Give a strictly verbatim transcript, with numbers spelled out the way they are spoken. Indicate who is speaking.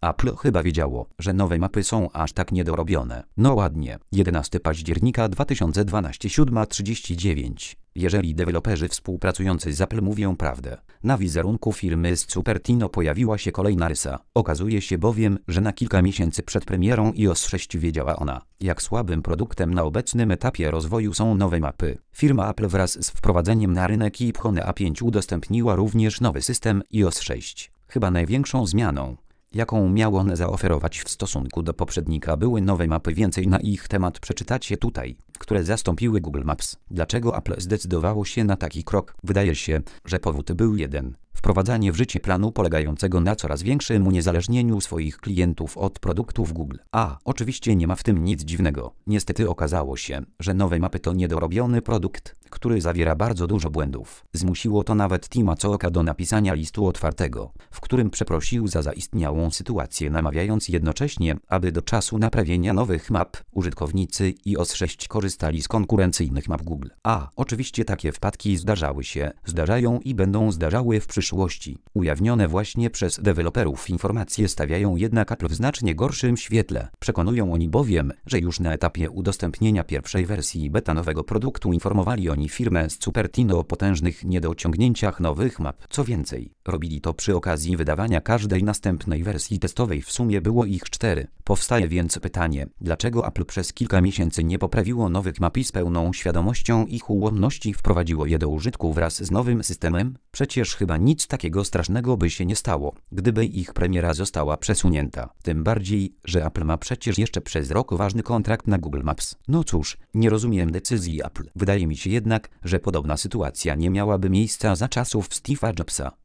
Speaker 1: Apple chyba wiedziało, że nowe mapy są aż tak niedorobione. No ładnie. jedenastego października dwa tysiące dwunastego, siódma trzydzieści dziewięć. Jeżeli deweloperzy współpracujący z Apple mówią prawdę, na wizerunku firmy z Cupertino pojawiła się kolejna rysa. Okazuje się bowiem, że na kilka miesięcy przed premierą iOS sześć wiedziała ona, jak słabym produktem na obecnym etapie rozwoju są nowe mapy. Firma Apple wraz z wprowadzeniem na rynek iPhone A pięć udostępniła również nowy system iOS sześć. Chyba największą zmianą, jaką miał on zaoferować w stosunku do poprzednika, były nowe mapy. Więcej na ich temat przeczytacie tutaj, które zastąpiły Google Maps. Dlaczego Apple zdecydowało się na taki krok? Wydaje się, że powód był jeden. Wprowadzanie w życie planu polegającego na coraz większym uniezależnieniu swoich klientów od produktów Google. A oczywiście nie ma w tym nic dziwnego. Niestety okazało się, że nowe mapy to niedorobiony produkt, który zawiera bardzo dużo błędów. Zmusiło to nawet Tima Cooka do napisania listu otwartego, w którym przeprosił za zaistniałą sytuację, namawiając jednocześnie, aby do czasu naprawienia nowych map użytkownicy iOS sześć korzystali z konkurencyjnych map Google. A oczywiście takie wpadki zdarzały się, zdarzają i będą zdarzały w przyszłości. Ujawnione właśnie przez deweloperów informacje stawiają jednak Apple w znacznie gorszym świetle. Przekonują oni bowiem, że już na etapie udostępnienia pierwszej wersji beta nowego produktu informowali oni firmę z Cupertino o potężnych niedociągnięciach nowych map. Co więcej, robili to przy okazji wydawania każdej następnej wersji testowej. W sumie było ich cztery. Powstaje więc pytanie, dlaczego Apple przez kilka miesięcy nie poprawiło nowych map i z pełną świadomością ich ułomności wprowadziło je do użytku wraz z nowym systemem? Przecież chyba nic takiego strasznego by się nie stało, gdyby ich premiera została przesunięta. Tym bardziej, że Apple ma przecież jeszcze przez rok ważny kontrakt na Google Maps. No cóż, nie rozumiem decyzji Apple. Wydaje mi się jednak, że podobna sytuacja nie miałaby miejsca za czasów Steve'a Jobsa.